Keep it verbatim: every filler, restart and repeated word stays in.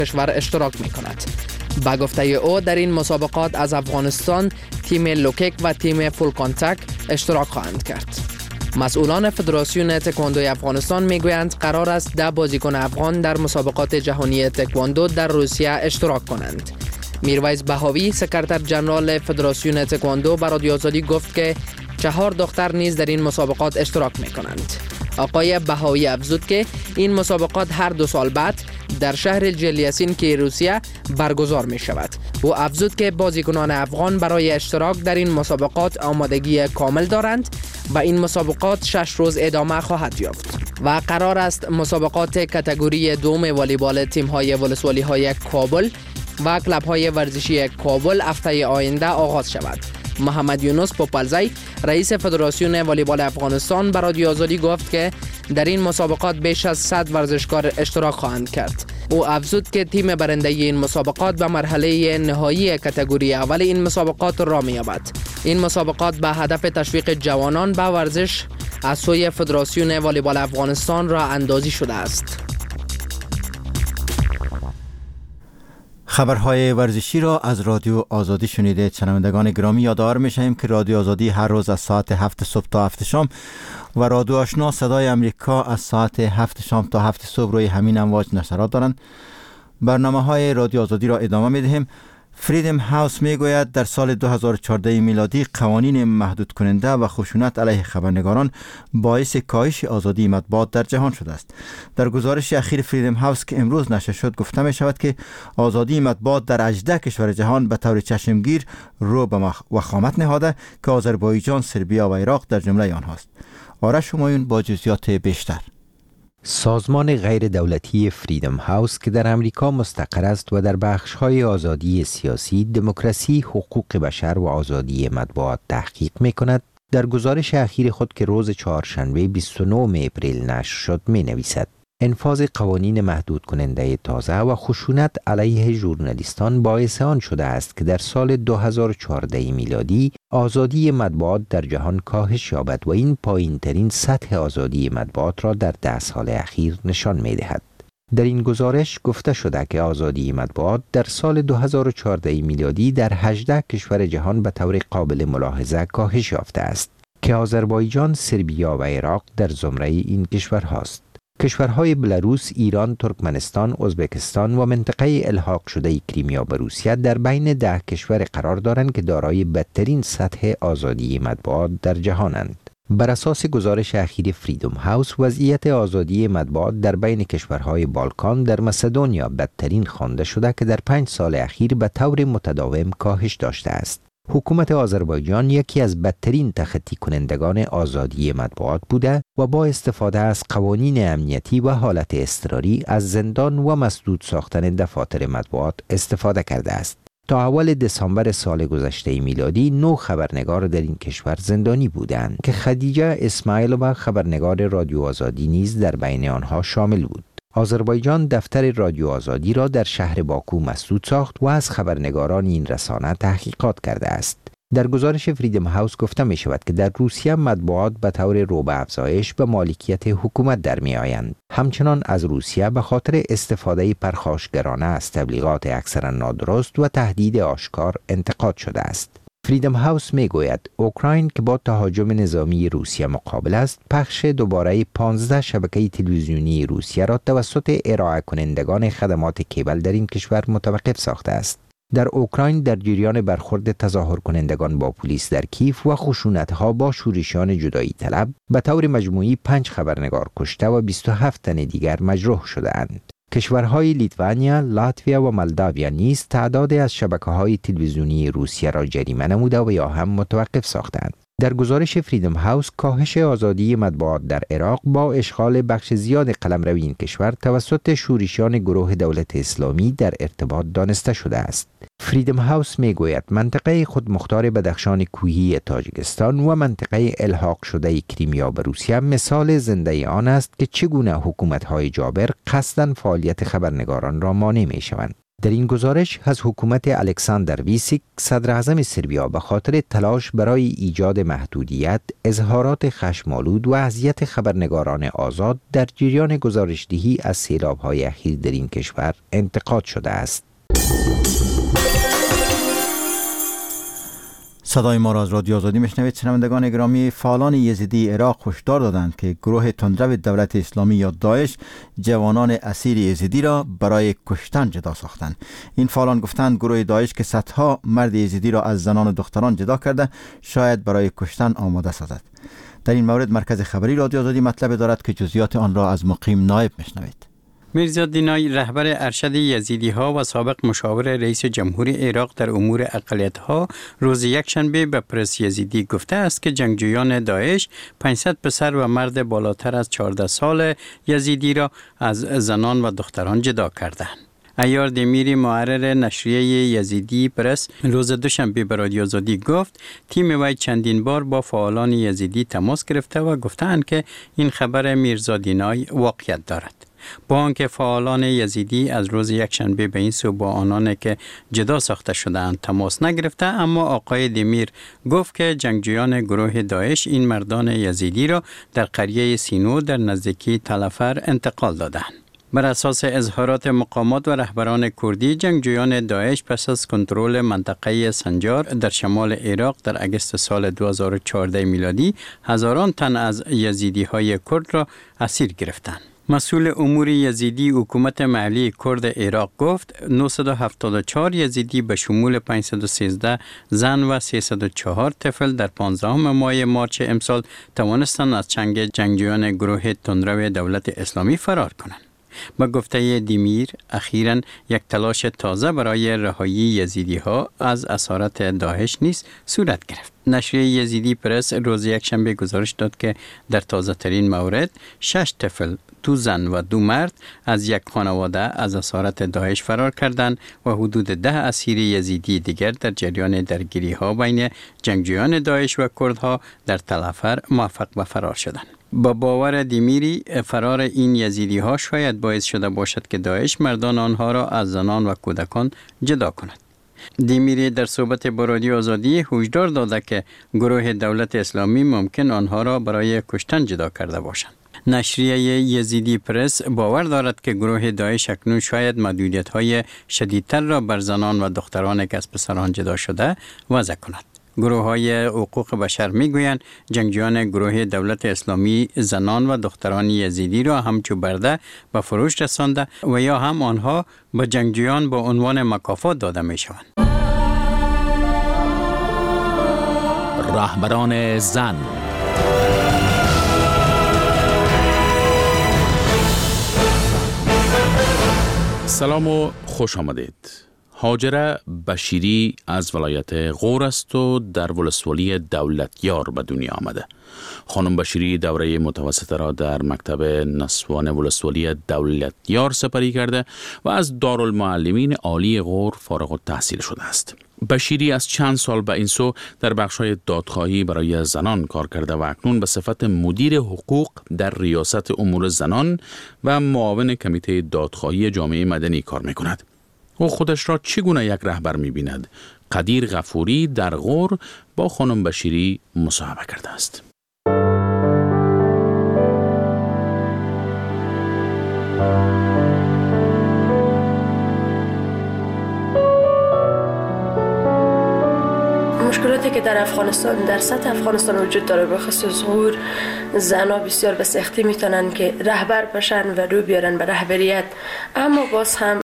کشور اشتراک می کند. با گفته او در این مسابقات از افغانستان تیم لوکیک و تیم فول کانتک اشتراک خواهند کرد. مسئولان فدراسیون تکواندو افغانستان میگویند قرار است ده بازیکن افغان در مسابقات جهانی تکواندو در روسیه اشتراک کنند. میرویس بهاوی سکرتر جنرال فدراسیون تکواندو به رادیو آزادی گفت که چهار دختر نیز در این مسابقات اشتراک می کنند. آقای بهاوی افزود که این مسابقات هر دو سال بعد در شهر جلیاسین که روسیه برگزار می شود. او افزود که بازیکنان افغان برای اشتراک در این مسابقات آمادگی کامل دارند و این مسابقات شش روز ادامه خواهد یافت و قرار است مسابقات کاتگوری دوم والیبال تیم های ولسوالی های کابل و کلب های ورزشی کابل هفته آینده آغاز شود. محمد یونس پوپلزی رئیس فدراسیون والیبال افغانستان به رادیو آزادی گفت که در این مسابقات بیش از صد ورزشکار اشتراک خواهند کرد. او افزود که تیم برنده این مسابقات به مرحله نهایی کاتگوری اول این مسابقات را می‌یابد. این مسابقات به هدف تشویق جوانان به ورزش از سوی فدراسیون والیبال افغانستان را اندازی شده است. خبرهای ورزشی را از رادیو آزادی شنیده. شنوندگان گرامی، یادآور می‌شویم که رادیو آزادی هر روز از ساعت هفت صبح تا هفت شام و رادیو آشنا صدای امریکا از ساعت هفت شام تا هفت صبح روی همین امواج نشرات دارند. برنامه‌های رادیو آزادی را ادامه می‌دهیم. فریدم هاوس میگوید در سال دو هزار و چهارده میلادی قوانین محدود کننده و خشونت علیه خبرنگاران باعث کاهش آزادی مطبوعات در جهان شده است. در گزارش اخیر فریدم هاوس که امروز نشر شد گفته می شود که آزادی مطبوعات در هجده کشور جهان به طور چشمگیر رو به وخامت نهاده که آذربایجان، سربیا و عراق در جمله آنهاست. آرش همایون با جزئیات بیشتر. سازمان غیر دولتی فریدم هاوس که در امریکا مستقر است و در بخش‌های آزادی سیاسی، دموکراسی، حقوق بشر و آزادی مطبوعات تحقیق می‌کند، در گزارش اخیر خود که روز چهارشنبه بیست و نه اپریل نشر شد می‌نویسد: انفاذ قوانین محدود کننده تازه و خشونت علیه ژورنالیستان باعث آن شده است که در سال دو هزار و چهارده میلادی آزادی مطبوعات در جهان کاهش یابد و این پایین‌ترین سطح آزادی مطبوعات را در ده سال اخیر نشان می‌دهد. در این گزارش گفته شده که آزادی مطبوعات در سال دو هزار و چهارده میلادی در هجده کشور جهان به طور قابل ملاحظه کاهش یافته است که آذربایجان، سربیا و عراق در زمره این کشورهاست. کشورهای بلاروس، ایران، ترکمنستان، ازبکستان و منطقه الحاق شده کریمیا به روسیه در بین ده کشور قرار دارند که دارای بدترین سطح آزادی مطبوعات در جهانند. بر اساس گزارش اخیر فریدم هاوس، وضعیت آزادی مطبوعات در بین کشورهای بالکان در مسدونیا بدترین خوانده شده که در پنج سال اخیر به طور متداوم کاهش داشته است. حکومت آذربایجان یکی از بدترین تخطی کنندگان آزادی مطبوعات بوده و با استفاده از قوانین امنیتی و حالت اضطراری از زندان و مسدود ساختن دفاتر مطبوعات استفاده کرده است. تا اول دسامبر سال گذشته میلادی نه خبرنگار در این کشور زندانی بودند که خدیجه اسماعیل و خبرنگار رادیو آزادی نیز در بین آنها شامل بود. آذربایجان دفتر رادیو آزادی را در شهر باکو مسدود ساخت و از خبرنگاران این رسانه تحقیقات کرده است. در گزارش فریدم هاوس گفته می شود که در روسیه مطبوعات به طور رو به افزایش به مالکیت حکومت در می آیند. همچنان از روسیه به خاطر استفاده پرخاشگرانه از تبلیغات اکثرا نادرست و تهدید آشکار انتقاد شده است. فریدم هاوس می گوید اوکراین که با تهاجم نظامی روسیه مقابل است، پخش دوباره پانزده شبکه تلویزیونی روسیه را توسط ارائه کنندگان خدمات کیبل در این کشور متوقف ساخته است. در اوکراین در جریان برخورد تظاهر کنندگان با پلیس در کیف و خشونت‌ها با شورشیان جدایی طلب به طور مجموعی پنج خبرنگار کشته و بیست و هفت تن دیگر مجروح شده‌اند. کشورهای لیتوانیا، لاتویا و مولداویا نیز تعداد از شبکه‌های تلویزیونی روسیه را جریمه نموده و یا هم متوقف ساختند. در گزارش فریدم هاوس، کاهش آزادی مطبوعات در عراق با اشغال بخش زیاد قلمرو این کشور توسط شورشیان گروه دولت اسلامی در ارتباط دانسته شده است. فریدم هاوس میگوید منطقه خودمختار بدخشان کوهی تاجیکستان و منطقه الحاق شده کریمیا به روسیه مثال زنده آن است که چگونه حکومت‌های جابر قصداً فعالیت خبرنگاران را مانع می‌شوند. در این گزارش از حکومت الکساندر ویسیک صدر اعظم سربیا به خاطر تلاش برای ایجاد محدودیت، اظهارات خشم‌آلود و اذیت خبرنگاران آزاد در جریان گزارش‌دهی از سیلاب‌های اخیر در این کشور انتقاد شده است. صدای ما را از رادیو آزادی میشنوید. شنوندگان گرامی، فعالان یزیدی عراق هشدار دادند که گروه تندرو دولت اسلامی یا داعش جوانان اسیر یزیدی را برای کشتن جدا ساختند. این فعالان گفتند گروه داعش که صدها مرد یزیدی را از زنان و دختران جدا کرده شاید برای کشتن آماده سازد. در این مورد مرکز خبری رادیو آزادی مطلب دارد که جزئیات آن را از مقیم نایب میشنوید. میرزا دینای رهبر ارشد یزیدی ها و سابق مشاور رئیس جمهور عراق در امور اقلیت ها روز یکشنبه به پرس یزیدی گفته است که جنگجویان داعش پانصد پسر و مرد بالاتر از چهارده سال یزیدی را از زنان و دختران جدا کردند. عیار دمیری معرر نشریه یزیدی پرس روز دوشنبه به رادیو آزادی گفت تیم وی چندین بار با فعالان یزیدی تماس گرفته و گفتند که این خبر میرزا دینای واقعیت دارد. با آنکه فعالان یزیدی از روز یکشنبه به این سو با آنان که جدا ساخته شده‌اند تماس نگرفته، اما آقای دمیر گفت که جنگجویان گروه داعش این مردان یزیدی را در قریه سینو در نزدیکی تلفر انتقال دادند. بر اساس اظهارات مقامات و رهبران کردی، جنگجویان داعش پس از کنترل منطقه سنجار در شمال عراق در اگست سال دو هزار و چهارده میلادی هزاران تن از یزیدی های کرد را اسیر گرفتند. مسئول امور یزیدی حکومت محلی کرد عراق گفت نهصد و هفتاد و چهار یزیدی به شمول پانصد و سیزده زن و سیصد و چهار طفل در پانزدهم ماه مارچ امسال توانستند از چنگ جنگجویان گروه تندرو دولت اسلامی فرار کنند. با گفته دیمیر، اخیراً یک تلاش تازه برای رهایی یزیدی ها از اسارت داعش نیز صورت گرفت. نشریه یزیدی پرس روز یکشنبه گزارش داد که در تازه ترین مورد شش طفل، دو زن و دو مرد از یک خانواده از اسارت داعش فرار کردند و حدود ده اسیر یزیدی دیگر در جریان درگیری ها بین جنگجویان داعش و کردها در تلفر موفق به فرار شدند. با باور دیمیری، فرار این یزیدی ها شاید باعث شده باشد که داعش مردان آنها را از زنان و کودکان جدا کند. دیمیری در صحبت با رادیو آزادی هشدار داده که گروه دولت اسلامی ممکن آنها را برای کشتن جدا کرده باشند. نشریه یزیدی پرس باور دارد که گروه داعش اکنون شاید محدودیت‌های شدیدتر را بر زنان و دختران که از پسران جدا شده وضع کند. گروه های حقوق بشر می گویند جنگجویان گروه دولت اسلامی زنان و دختران یزیدی را همچو برده به فروش رسانده و یا هم آنها به جنگجویان با عنوان مکافات داده می شوند. رهبران زن. سلام و خوش آمدید. هاجره بشیری از ولایت غور است و در ولسوالی دولتیار به دنیا آمده. خانم بشیری دوره متوسطه را در مکتب نسوان ولسوالی دولتیار سپری کرده و از دارالمعلمین عالی غور فارغ التحصیل شده است. بشیری از چند سال به این سو در بخش‌های دادخواهی برای زنان کار کرده و اکنون به صفت مدیر حقوق در ریاست امور زنان و معاون کمیته دادخواهی جامعه مدنی کار می‌کند. او خودش را چگونه یک رهبر می‌بیند؟ قدیر غفوری در غور با خانم بشیری مصاحبه کرده است. مشکلاتی که در افغانستان در سطح افغانستان وجود داره، به خصوص غور، زنها بسیار به سختی میتونن که رهبر بشن و رو بیارن به رهبریت، اما باز هم